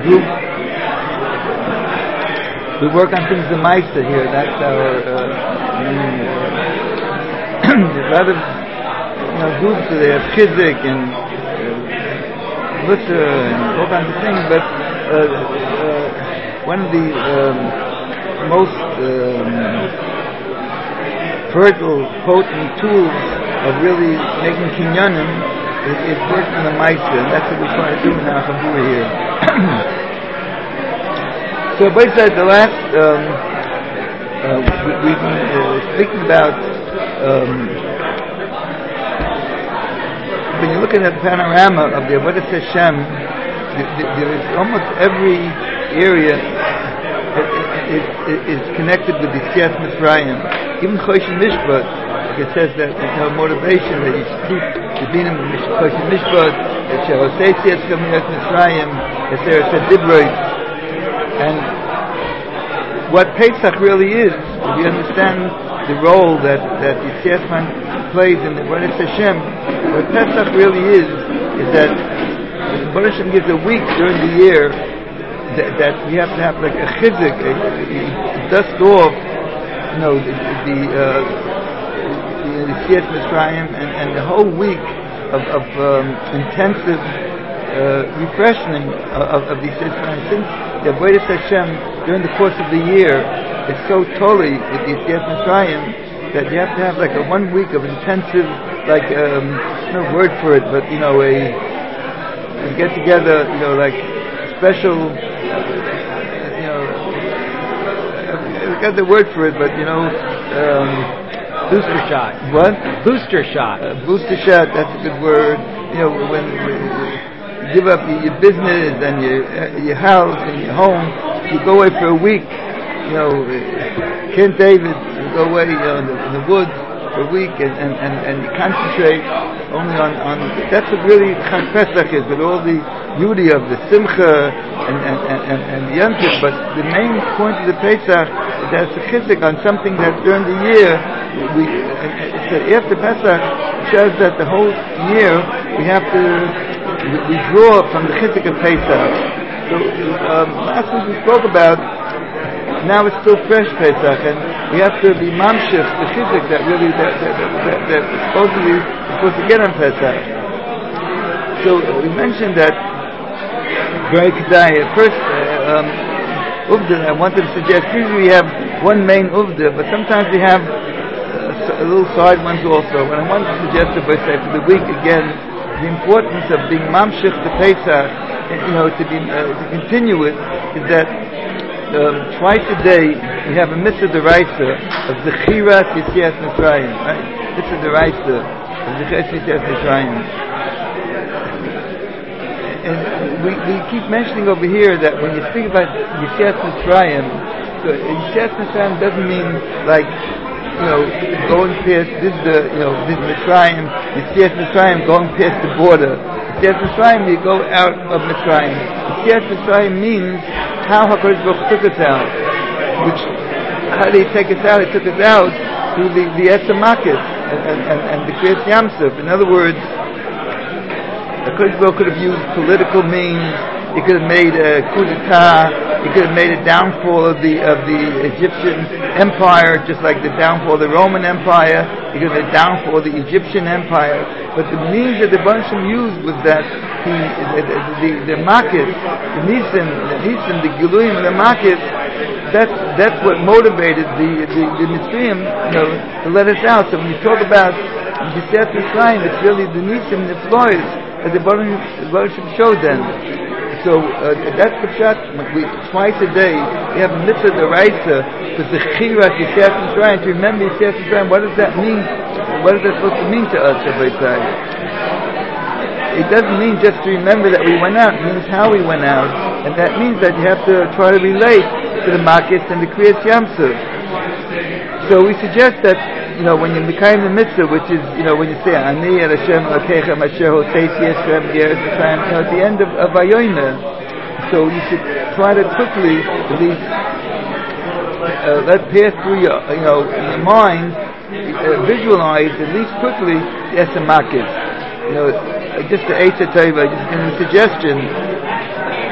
group. We work on things in Meister here. That's our there's a lot of groups. So they have Chizik and Luther and all kinds of things. But one of the most fertile, potent tools of really making kinyanim is working on the Meister, and that's what we're trying to do in our Chabura here. So basically the last we've been speaking about when you're looking at the panorama of the Avodas Hashem, there is almost every area is connected with the Siyas Mitzrayim. Even Choshen Mishpat, it says that motivation that you should keep the Binim Choshen Mishpat, that Shehosei Siyas Mitzrayim, that there is a Divrei. And what Pesach really is, if you understand the role that the Siyas Man plays in the Avodas Hashem, what Pesach really is that the Avodas Hashem gives a week during the year that we have to have like a chizik, dust off, the Siyas Mitzrayim and the whole week of intensive refreshing of the Siyas Mitzrayim. Since the Avodas Hashem during the course of the year is so totally with the Siyas Mitzrayim that you have to have like a 1 week of intensive, like no word for it, but a get together, like special. I got the word for it, but booster shot. What? Booster shot. Booster shot. That's a good word. When you give up your business and your house and your home, you go away for a week. Ken David, you go away in the woods for a week and you concentrate only on that's what really Chag Pesach is, with all the beauty of the Simcha and the Yontif. But the main point of the Pesach is that it's a chizik on something that during the year after Pesach shows that the whole year we have to we draw from the chizik of Pesach. So last week we spoke about. Now it's still fresh Pesach, and we have to be mamshich the chizik that really that supposedly we're supposed to get on Pesach. So we mentioned that very kedai. First, uvda. I wanted to suggest usually we have one main uvda, but sometimes we have a little side ones also. And I wanted to suggest for the week again the importance of being mamshich the Pesach. To continue it is that. Twice a day we have a mitzvah deraisa of Zechiras Yetzias Mitzrayim, right? Mitzvah deraisa of Zechiras Yetzias Mitzrayim. And we keep mentioning over here that when you speak about Yetzias Mitzrayim, so Yetzias Mitzrayim doesn't mean like going past this this Mitzrayim, Yetzias Mitzrayim going past the border. Yetzias Mitzrayim you go out of Mitzrayim. Yetzias Mitzrayim means how HaKadosh Baruch Hu took us out. How did He take us out? He took us out through the Etzem Makis and the Kriyas Yamsuf. In other words, HaKadosh Baruch Hu could have used political means. He could have made a coup d'etat. He could have made a downfall of the Egyptian Empire, just like the downfall of the Roman Empire. He could have made a downfall of the Egyptian Empire. But the means that the Banshim used was that the Makis, the Nisim, the Giluyim, and the Makis. That's what motivated the Mitzrayim, to let us out. So when you talk about Yetzias Mitzrayim, it's really the Nisim, the Floyd that the Banshim showed them. So that's the shot. Twice a day we have a mitzvah deraisa for Zechiras Yetzias Mitzrayim, to remember Yetzias Mitzrayim. What does that mean? What is that supposed to mean to us, Rabbi Tzai? It doesn't mean just to remember that we went out. It means how we went out, and that means that you have to try to relate to the Makis and the Kriyas Yamsuf. So we suggest that when you become the mitzvah, which is when you say Ani El Hashem Elokeichem Asher Hoseis Yisrael B'Eretz Mitzrayim, at the end of Vayomer. So you should try to quickly at least let pass through your mind, visualize at least quickly the Etzem Makis. Just the Eitz HaTova, just in the suggestion.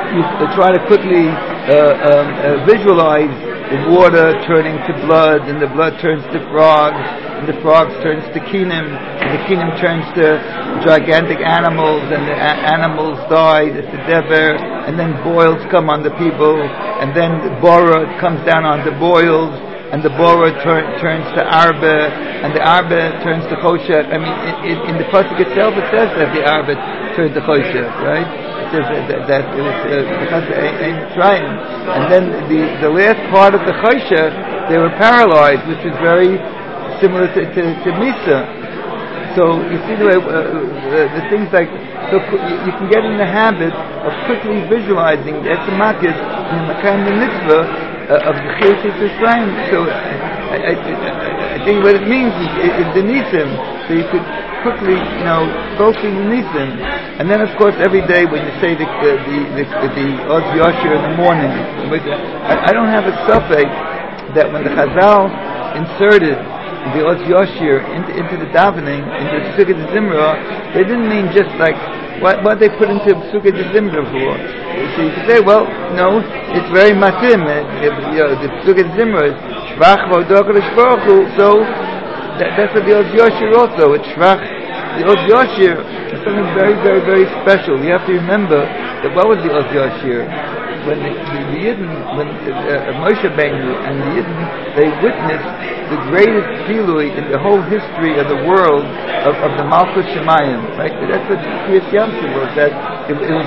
you try to quickly visualize the water turning to blood, and the blood turns to frogs, and the frogs turns to kinim, and the kinim turns to gigantic animals, and the animals die, it's the dever, and then boils come on the people, and then the bora comes down on the boils, and the bora turns to arba, and the arba turns to choshech. I mean, in the pasuk itself it says that the arba turned to choshech, right? It says that it was because in Mitzrayim, and then the last part of the choshech, they were paralyzed, which is very similar to Misa. So you see the way the things like, so you can get in the habit of quickly visualizing the Etzemakis in the kind of mitzvah of the Chiyuv Mitzrayim. So I think what it means is the Nisim. So you could quickly, go through the Nisim, and then of course every day when you say the Oz Yashir in the morning, I don't have a suffix that when the Chazal inserted the Oz Yashir into the davening, into the Sukkot Zimra, they didn't mean just like what they put into Sukkot Zimra for. So you could say, well, no, it's very matim. The Sukkot Zimra is Shvach V'Odok L'Shbaruch Hu. So that's what the Oz Yashir also. It's Shvach. The Oz Yashir is something very, very, very special. You have to remember that what was the Oz Yashir? When the Yidden, when Moshe Rabbeinu and the Yidden, they witnessed the greatest pilui in the whole history of the world of the Malchus Shemayim, right? That's what Kriyas Yamsuf was. That it was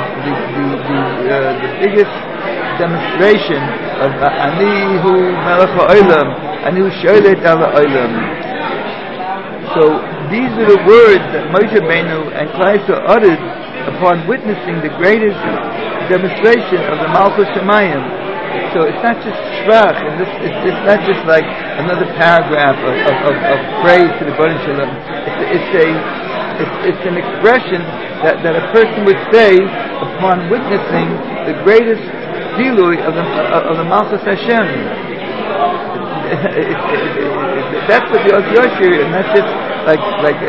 the biggest demonstration of Ani Hu Melech HaOlam, Ani Hu Sholet Al HaOlam. So these are the words that Moshe Rabbeinu and Klal Yisrael uttered upon witnessing the greatest demonstration of the Malchus Shemayim. So it's not just Shvach, and it's not just like another paragraph of praise to the Baruch Shalom. It's an expression that a person would say upon witnessing the greatest dilui of the Malchus Hashem. That's what the Oz Yashir, and that's just like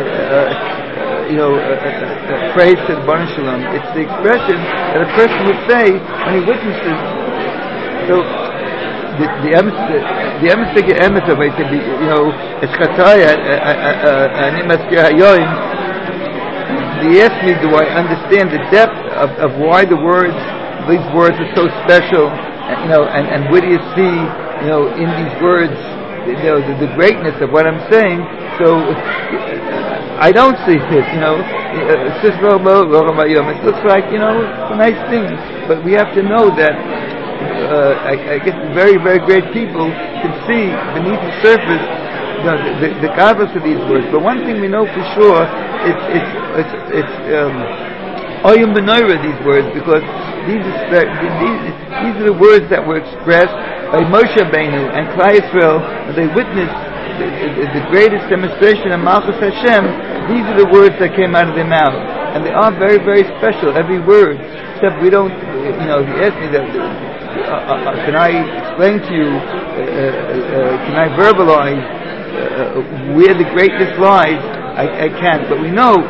praise to the Baruch Shalom. It's the expression that a person would say when he witnesses. So the emes of it, it's Chataya Ani Maskir Hayoim. He asked me, do I understand the depth of why these words are so special, and what do you see, in these words, the greatness of what I'm saying? So I don't see it, it looks like, it's a nice thing, but we have to know that I guess very, very great people can see beneath the surface the godless of these words. But one thing we know for sure, it's Oyum B'Noira, these words, because these are the words that were expressed by Moshe Rabbeinu and Klal Yisrael, and they witnessed the greatest demonstration of Malchus Hashem. These are the words that came out of their mouth, and they are very, very special, every word, except we don't, if you ask me that, can I explain to you, can I verbalize where the greatness lies? I can't, but we know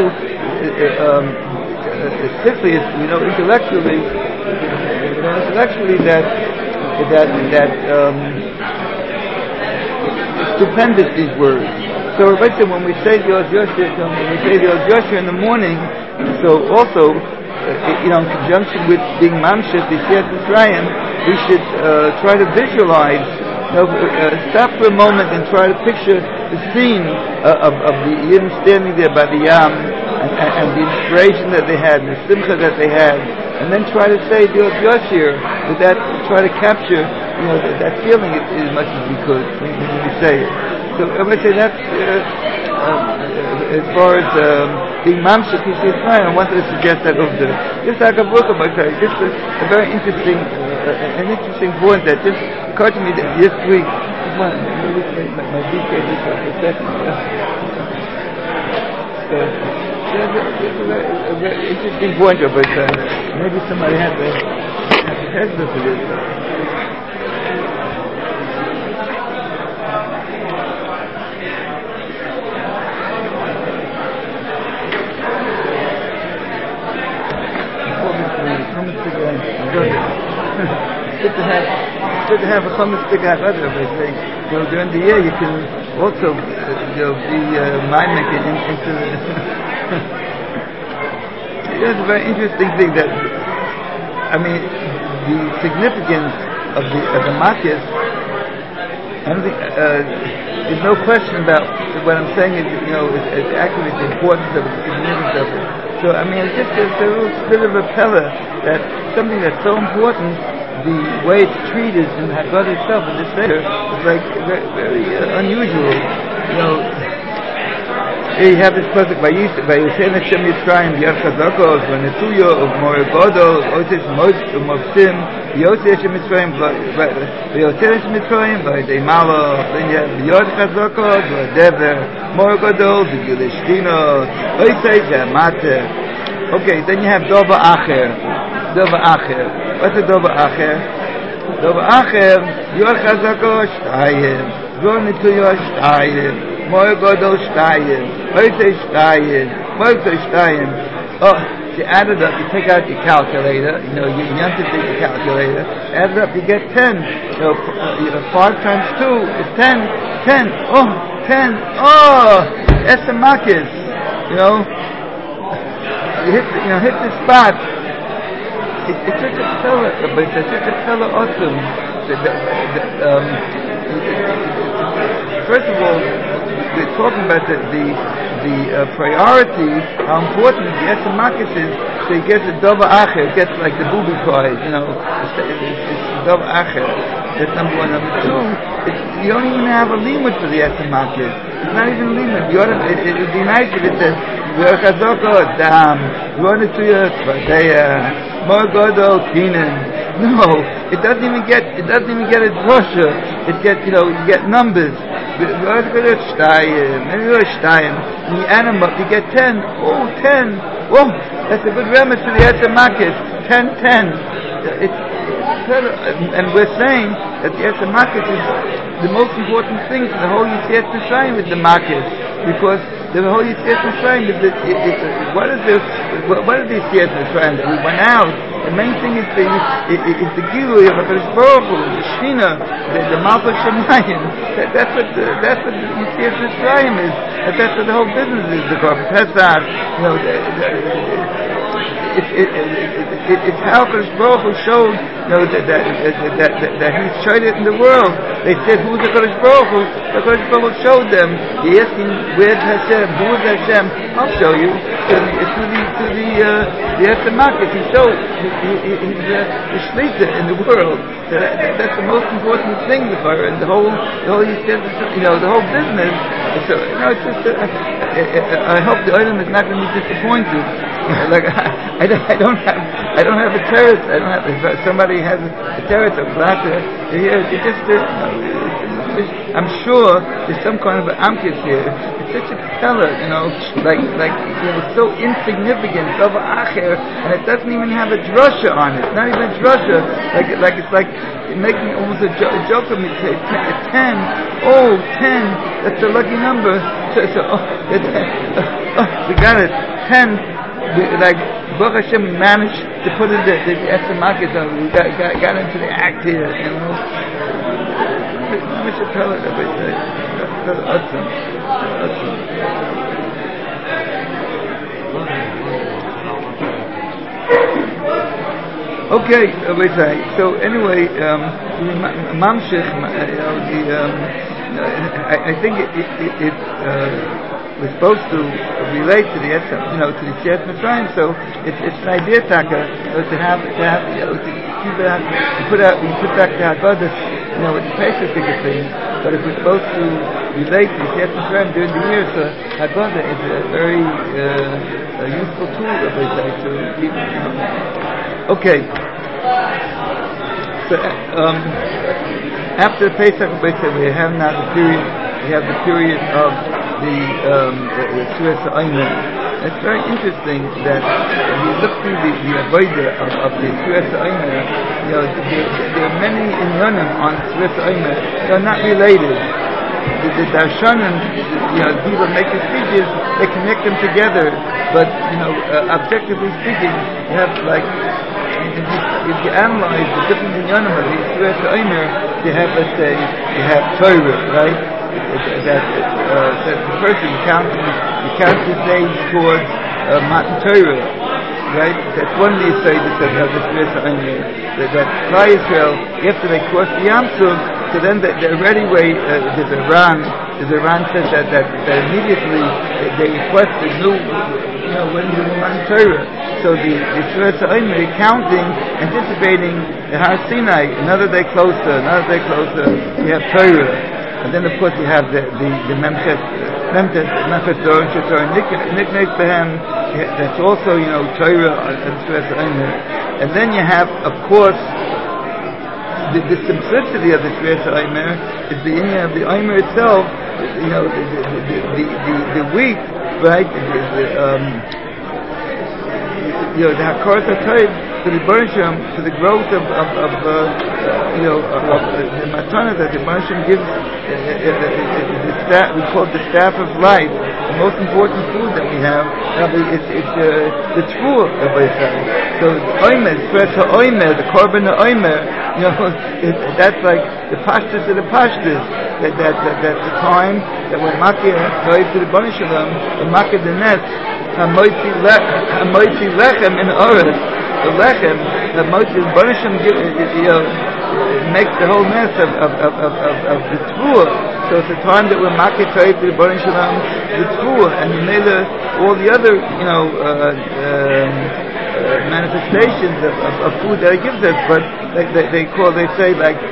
simply, we know intellectually that stupendous these words. So when we say the Oz Yashir in the morning, so also in conjunction with being Mamshech B'Yetziat Mitzrayim, we should try to visualize, stop for a moment and try to picture the scene of the Yidden standing there by the Yam, and the inspiration that they had, and the simcha that they had, and then try to say the Oz Yashir, with that, try to capture, that feeling as much as we could when we say it. So I would say that's as far as being Mamshech B'Yetziat Mitzrayim, I wanted to suggest that over there. Just like a book about it, just a very interesting, an interesting point that just occurred to me this week. Come on, my DK just for a second. So, it's a very interesting point of it. Maybe somebody has a hesitant for this. Comments good to have a chametz stick haggadah. They say, during the year you can also, be mind-making into the... It's a very interesting thing that, I mean, the significance of the Makis, I don't think, there's no question about what I'm saying is, it's accurate, the importance of it, the significance of it. So, I mean, it's a little bit of a pella that something that's so important, the way it's treated in the Haggadah itself, in this Seder, is like very, very unusual. Here you have this pasuk by Yisrael Hashem Yitzrayim Yad Chazakos V'Netuyo U'Mor Godol Otis Mofsim Yosef Hashem Yitzrayim V'Yosef Hashem Yitzrayim V'Yadei Malo. Then you have Yad Chazakos V'Dever Mor Godol V'Yulishkino Oisei V'Amate. Okay, then you have Dova Acher. What's a Dova Acher? Dova Acher Yad Chazakos Shtayim V'Netuyo Shtayim Moy Godol Shtayim, Oitei Shtayim, Moitei Shtayim. Oh, you add it up, you take out your calculator, you have to take your calculator, add it up, you get 10. 5 times 2 is 10. 10. Oh, 10. Oh, that's the Makis. You hit the spot. It's such a fella, but it's such a fella awesome. First of all, we're talking about the priority, how important the Esem Makis is, so you get the Dova Acher, it gets like the booby prize, it's Dova Acher. That's number one. Number two, you don't even have a limit for the Esem Makis. It's not even a limit. It would be nice if it says, V'Chazoko Dam, V'Netuyo Tzvadeya, Mor Godol Kinan. No, it doesn't even get a drosha. It gets, you get numbers. Shtayim, you add them up, you get 10. Oh, 10. Whoa, that's a good remedy to the Esem Makis. 10, 10. And we're saying that the Esem Makis is the most important thing for the whole Yetzias Mitzrayim with the Makis, because the whole Yetzias Mitzrayim is what is the Yetzias Mitzrayim that we went out? The main thing is the Gilui of HaKadosh Baruch Hu, the Shechina, the Malchus Shemayim. That's what the Yetzias Mitzrayim is. That's what the whole business is. The Korban Pesach, it's how HaKadosh Baruch Hu showed, that He showed it in the world. They said, "Who's the HaKadosh Baruch Hu?" The HaKadosh Baruch Hu showed them. You're asking, "Where's Hashem? Who is Hashem?" I'll show you. To the Esem Makis. He showed he's the Shlita in the world. That's the most important thing for her, and the whole the whole business. So it's just. I hope the item is not going to be disappointed. I don't have a terrace. I don't have. If somebody has a terrace or plata here, it just. I'm sure there's some kind of an amkis here. It's such a fella, so insignificant, Dova Acher, and it doesn't even have a drasha on it. Not even a drasha. It's like making almost a joke of me. 10. Oh, 10. That's a lucky number. We got it. 10. Baruch Hashem, we managed to put in the Esem Makis. We got into the act here, We should tell it every day. That's awesome. Okay, so anyway, Mamshich, I think we're supposed to relate to the Esem, to the Yetzias Mitzrayim. So it's an idea, Taka, to have, to keep it out, we put back the Haggadah, it's a basic thing. But if we're supposed to relate to the Yetzias Mitzrayim during the year, so Haggadah is a very useful tool, to keep. Okay. So after Pesach, we have now the period. We have the period of the Suras Ha'omer. It's very interesting that when you look through the avodah of the Suras Ha'omer, there are many inyanim on Suras Ha'omer that are not related. The darshanim, people making speeches, they connect them together. But objectively speaking, you have if you analyze the different inyanim of the Yisrael Omer, you have, let's say, you have Torah, right? That the person counts his days towards Matan Torah, right? That's one of the Yisrael of the Yisrael Omer. That Klal Yisrael, after they cross the Yam Suf, so then the ready way, there's a Ran says that immediately they request a new, when you Matan Torah. So the Yisrael Omer counting, anticipating the Har Sinai, another day closer, you have Torah. And then, of course, you have the Memches Doron Shetorah Niknes Behem. That's also, Torah and Yisrael Omer. And then you have, of course, the simplicity of the Yisrael Omer is the inyan of the Omer itself. The wheat, right? The Hakarat HaTov to the Bereshim, to the growth of the matana that the Bereshim gives, we call it the staff of life, the most important food that we have. It's the Tfuah of Israel. So the Omer, the Korban Omer, that's like the Pashtus of the Pashtus. That's the time that when Makir goes to the Bereshim, when Makir the Nest, Hamoitzi Lechem in Oretz. The Lechem, the Moitzi Bereshim, makes the whole mess of the Tfuah. So it's a time that we're Makir to the Bereshim, the Tfuah, and all the other, manifestations of food that He gives us. But they say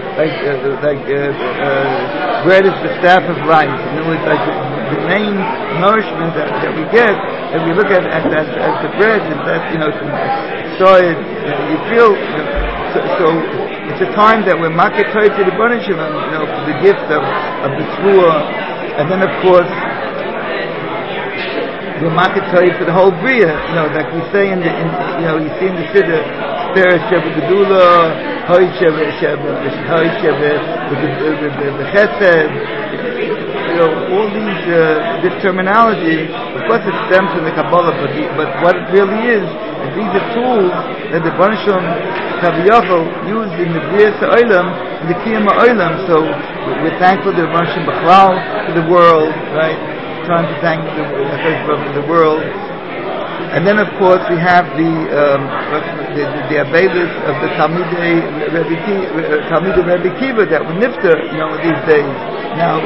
bread is the staff of life. In other words, like the main nourishment that we get, and we look at as the bread, and that solid. You feel so. It's a time that we're Makir to the Bereshim, for the gift of the Tfuah, and then of course we're Makir for the whole Bria. Like we say you see in the Siddur, Steret Sheva Gedula, Hoy Sheva Chesed. All this terminology, of course, it stems from the Kabbalah, but what it really is these are tools that the Bereshim Kaviyachol used in the Bria Ha'olam, in the Kiyam Ha'olam. So we're thankful to the Bereshim B'chlal, to the world, right? Trying to thank the world. And then, of course, we have the Abelis of the Talmidei Rebbe Kiva that were nifter, these days. Now,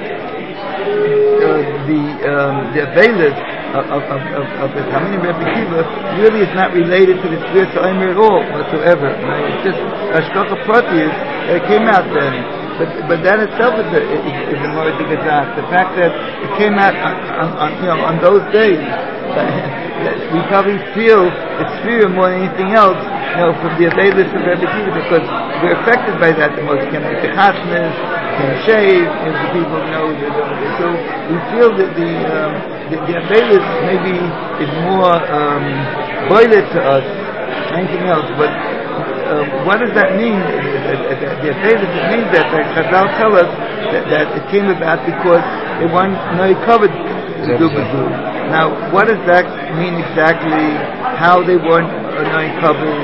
the Abelis of the Talmidei Rebbe Kiva really is not related to the Yisrael Omer at all whatsoever. Right? It's just Hashgacha Pratis that came out then. But that itself is a Moed Gazak. The fact that it came out on those days, we probably feel the spirit more than anything else, from the Abelis of Rebbe Kiva, because we're affected by that the most. Can make the chasnas, can shave, if the people know. So we feel that the Abelis maybe is more boilet to us than anything else, but. What does that mean? The Abelis, it means that Chazal tell us that it came about because they weren't covered to do B'zu. Now, what does that mean exactly? How they weren't covered?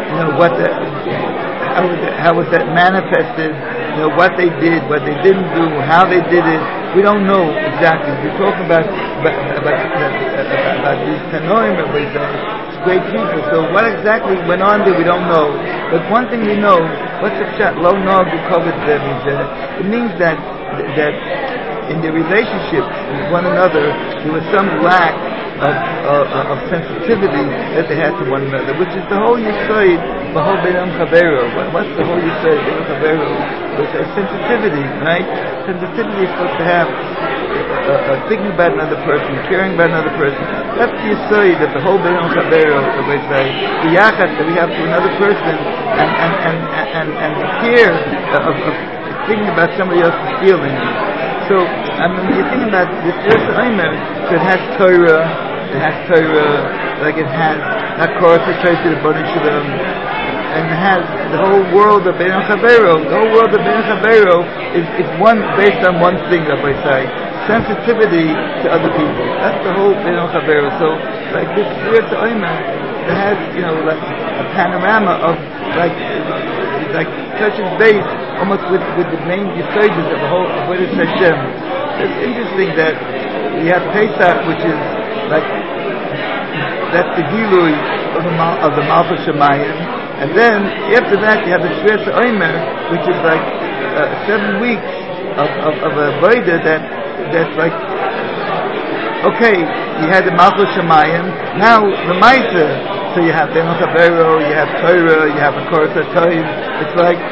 How was that manifested? What they did, what they didn't do, how they did it. We don't know exactly. We're talking about these Tanoim, great people. So what exactly went on there, we don't know. But one thing we know, what's the pshat? Lo nog covered there means it means that in their relationships with one another, there was some lack of sensitivity that they had to one another, which is the whole Yisod, the whole Beinam Chavero. What's the whole Yisod, Beinam Chavero? Which is sensitivity, right? Sensitivity is supposed to have thinking about another person, caring about another person. That's the Yisod of the whole Beinam Chavero, the yachas that we have to another person, and the care of thinking about somebody else's feelings. So, when you think about this Yisrael Omer, so it has Torah, like it has Hakarat HaTov to the Bereshim, and it has the whole world of Beinam Chavero. The whole world of Beinam Chavero is one based on one thing, Rabbi say, sensitivity to other people. That's the whole Beinam Chavero. So, like this Yisrael Omer, it has, like a panorama of like touches base almost with the main stages of the whole Avodas Hashem. It's interesting that we have Pesach, which is like that's the Gilui of the Malchus Shemayim, and then after that you have the Shviras Omer, which is like 7 weeks of a Voida that's like, okay, you had the Malchus Shemayim, now the Maisa. So you have Ben Chavero, you have Torah, you have a Koros HaToim. It's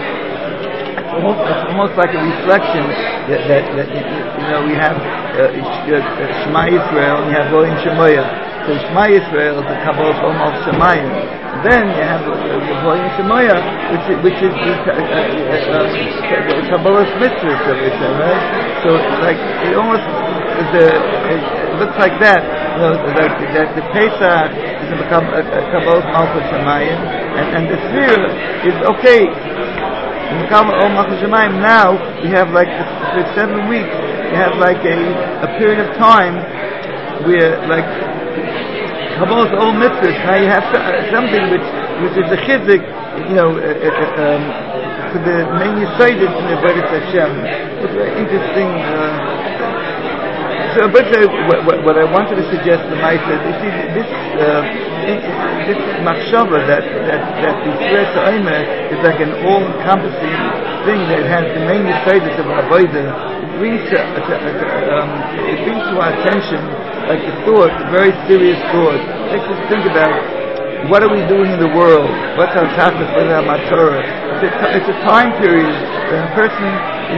almost like a reflection that we have Shema Yisrael and you have Voyin Shemoya. So Shema Yisrael is the Kabbalah Shomov Shemayim. Then you have Voyin Shemoya, which is Kabbalah's mitzvah, so they say, right? So like it almost it looks like that. Like that the Pesach is to become a Kabbalah Malchus Shemayim, and the Sfira is okay. In the Kabbalah Malchus Shemayim now we have like for 7 weeks you have like a period of time where like Kabbalah's all mitzvahs. Now you have something which is a chizik, for the main yisaidis in the Avodas Hashem. It's very interesting. So, but what I wanted to suggest to myself, you see, this machshava that the Shviras Omer is like an all-encompassing thing that has the main yisaidis of avodah. It brings to our attention like a thought, a very serious thought. Makes us think about what are we doing in the world? What's our tachlis? What's our matorah? It's a time period when a person,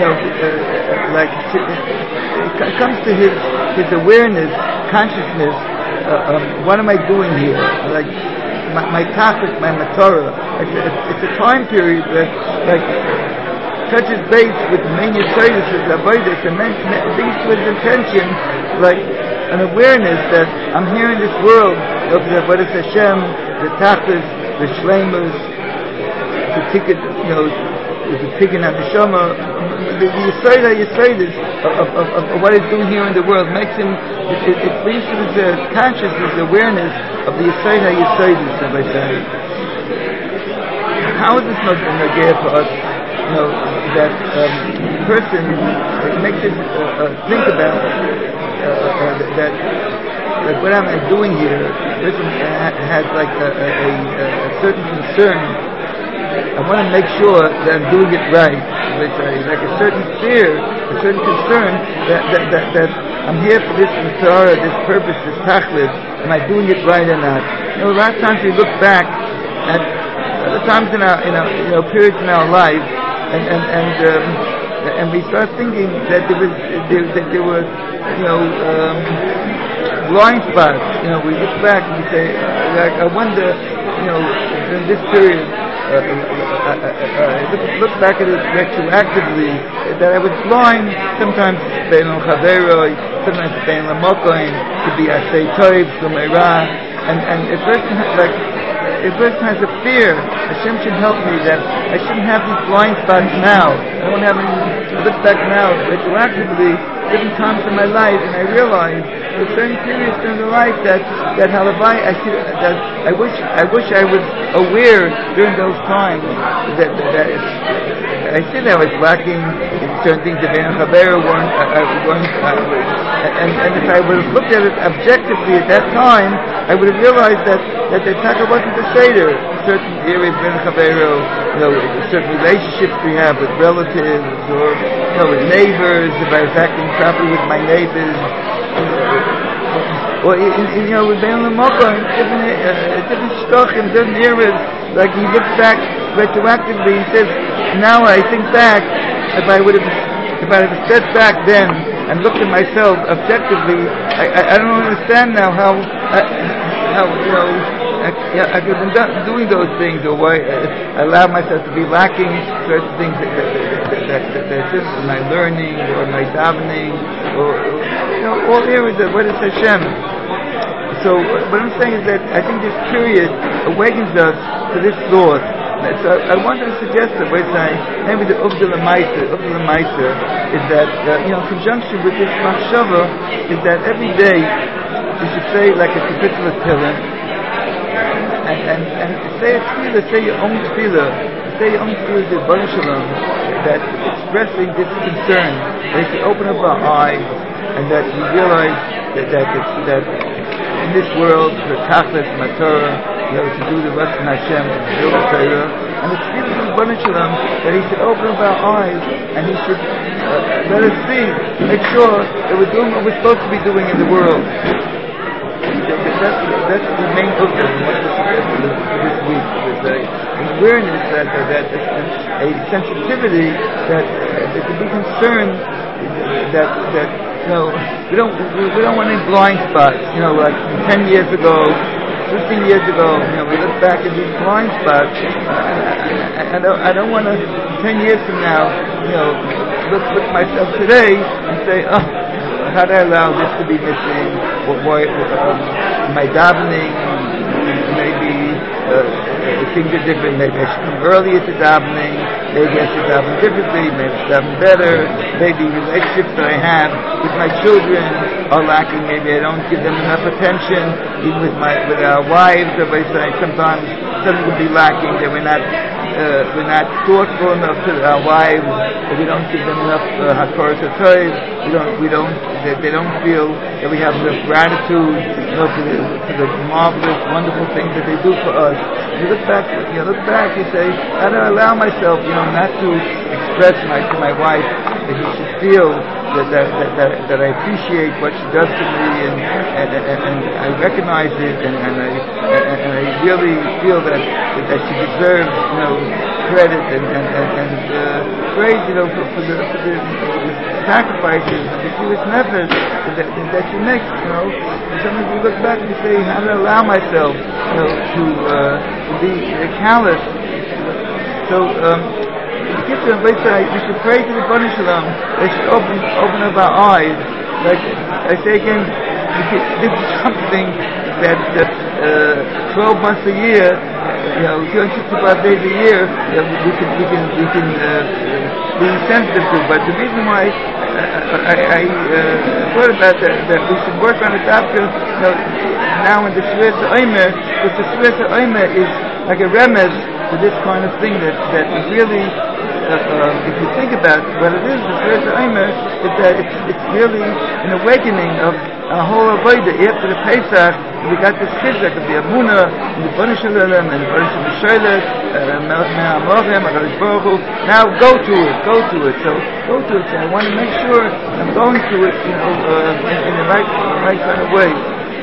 it comes to his awareness, consciousness. What am I doing here? Like my tachlis, my matorah. It's a time period that like touches base with the main yisaidus of the avodas and brings to his attention like an awareness that I'm here in this world of the Avodas Hashem, the tachlis, the shleimus, the ticket, the ticket on the shama, the yisaidus of what he's doing here in the world makes him. It brings to his consciousness, awareness of the yisaidus, as I say. How is this not nagea for us? That person makes us think about that what am I doing here? The person has like a certain concern. I want to make sure that I'm doing it right. Like a certain fear, a certain concern that I'm here for this mitzvah, this purpose, this tachlis. Am I doing it right or not? A lot of times we look back at other times in our periods in our life. And we start thinking that there were blind spots. We look back and we say, I wonder, in this period, I look back at it retroactively that I was blind. Sometimes bein l'chaveroi, sometimes bein l'mokoim, to be asay toiv, l'meira, and a person has a fear. Hashem should help me that I shouldn't have these blind spots now. I don't have any. I look back now retroactively, different times in my life, and I realize there are certain periods in the life that halavai I wish I was aware during those times that I see that I was lacking in certain things that Ben Chaver weren't, and if I would have looked at it objectively at that time, I would have realized that the taka wasn't the seder. Certain areas Ben Chaver, certain relationships we have with relatives or with neighbors. If I was acting properly with my neighbors, or with Ben Lamoko, different shtochim, different areas. Like he looks back retroactively and says, now I think back, if I would have stepped back then and looked at myself objectively, I don't understand now how I could have been doing those things, or why I allowed myself to be lacking certain things that in my learning or my davening, or all areas of what is Hashem. So what I'm saying is that I think this period awakens us to this thought. So I wanted to suggest that we're saying maybe the Uvda L'Maisa is that in conjunction with this machshava is that every day you should say like a particular tefillah and say a tefillah, say your own tefillah, say your own tefillah to Baruch Shalom, that expressing this concern, that you open up our eyes, and that we realize that in this world, the Tachlis Matorah, to do the Ratzon Hashem, to fulfill the Torah, and the tefillah to Baruch Shalom, that He should open up our eyes, and He should let us see, make sure that we're doing what we're supposed to be doing in the world. That's the main focus of what we're suggesting for this week. There's an awareness that a sensitivity that to be concerned that we don't want any blind spots. Like 10 years ago, 15 years ago, we look back at these blind spots. I don't want to 10 years from now, look at myself today and say, how did I allow this to be missing? My davening, maybe things are different. Maybe I should come earlier to davening. Maybe I should daven differently. Maybe I should daven better. Maybe relationships that I have with my children are lacking. Maybe I don't give them enough attention. Even with our wives, sometimes something would be lacking. That we're not thoughtful enough to our wives. That we don't give them enough hakaras hatov. They don't feel that we have enough gratitude for the marvelous, wonderful things that they do for us. You look back. You say, how do I allow myself, not to express to my wife that she should feel that I appreciate what she does for me, and I recognize it, and I really feel that she deserves, credit and praise, for the sacrifices, the Jewish nefesh that she makes. Sometimes you look back and you say, how do I allow myself, to be callous? So. We should pray to the Baruch Shalom. They should open up our eyes. Like I say again, this is something that 12 months a year, 365 days a year, we can be sensitive to. But the reason why I thought about that we should work on it after now in the Shviras HaOmer, because the Shviras HaOmer is like a remez to this kind of thing that really, if you think about what it is, the Shviras HaOmer, is that it's really an awakening of our whole avodah. After the Pesach, we got this chizuk of the Amunah, and the Baruch Shalom, and the Baruch Shalom, now go to it. So go to it. So I want to make sure I'm going to it, in the right kind of way.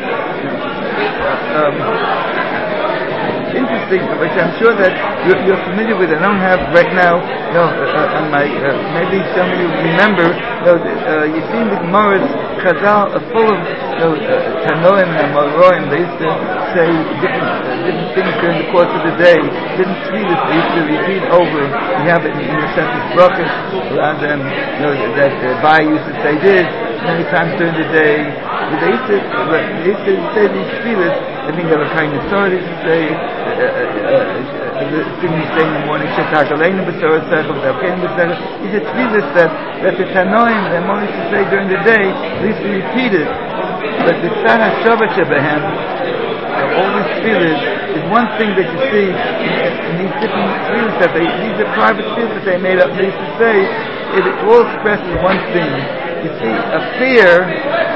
Interesting, which I'm sure that you're familiar with. I don't have right now, on my, maybe some of you remember, you see in the Gemara's Chazal full of Tanoim and Amoraim. They used to say different things during the course of the day, different tefillas they used to repeat over. We have it in the Sefes Brachos around them, that Bai used to say this many times during the day. But they used to say these tefillas. I think they were kind of sorry to say, the thing you say in the morning, Shetakaleinu b'sorah sechel, v'davkeinu b'sechel. These are tefillas that the Tanoim, the Amorim used to say during the day, they used to repeat it. But the Tzad HaShavah shebehem, all these tefillas, is one thing that you see in these different tefillas that these are private tefillas that they made up. They used to say, it all expresses one thing. You see, a fear,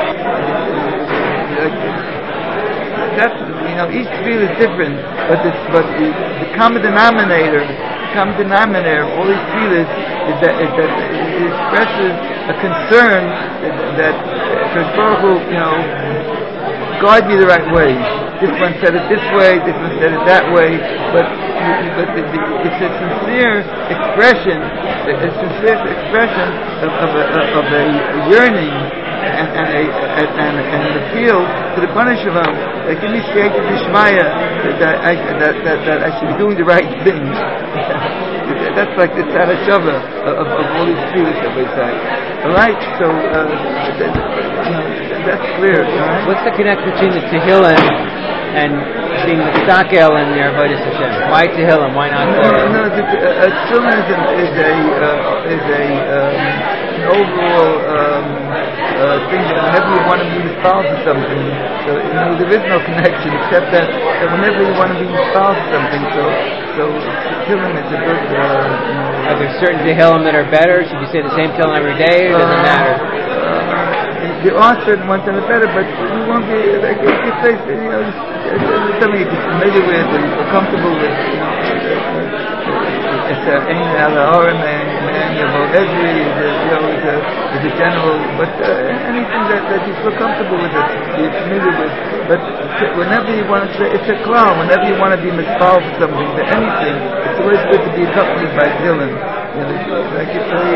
each tefillah is different, but the common denominator of all these tefillahs is that it expresses a concern that Baruch Hu, guide me the right way. This one said it this way, this one said it that way, but it's a sincere expression of a yearning and an appeal to the Baruch Shalom that give me Siyata D'Shmaya that I should be doing the right thing. That's like the Tzad HaShavah of all these tefillas that we say. Alright, so that's clear. Right? What's the connection between the Tehillim and being the Mistakel and your Avodas Hashem? Why Tehillim? Why not? Tehillim is an overall thing that whenever you want to be mispal for something, so there is no connection except that whenever you want to be mispal for something, so Tehillim is a good. Are there certain Tehillim that are better? Should you say the same Tehillim every day? Or does it matter? There are certain ones that are better, but you won't be like if you say something you're familiar with or you feel comfortable with. It's Ein Ala Orim and Yavo Ezri is a general, but anything that you feel comfortable with, that you're familiar with. But whenever you want to say, it's a klal. Whenever you want to be mispal for something, for anything, it's always good to be accompanied by Tehillim. Like you say.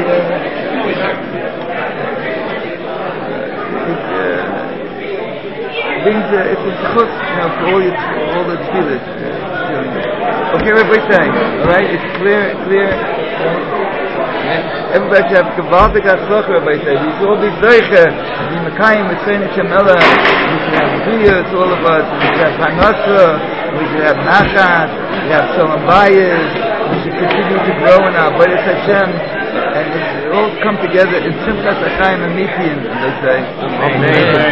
It's a zchut, for all the tefillas. Okay, Rabbi say, all right, it's clear. Everybody should have kavaldik hatzlacha, Rabbi say. We should all be zeicher, be mekayim with Tzeinit Shemela. We should have zuyas, all of us. We should have panasa. We should have nachas. We have shalom bayis. We should continue to grow in our avodas Hashem, and it all come together in simchas achayim and mitzvim, they say. Amen.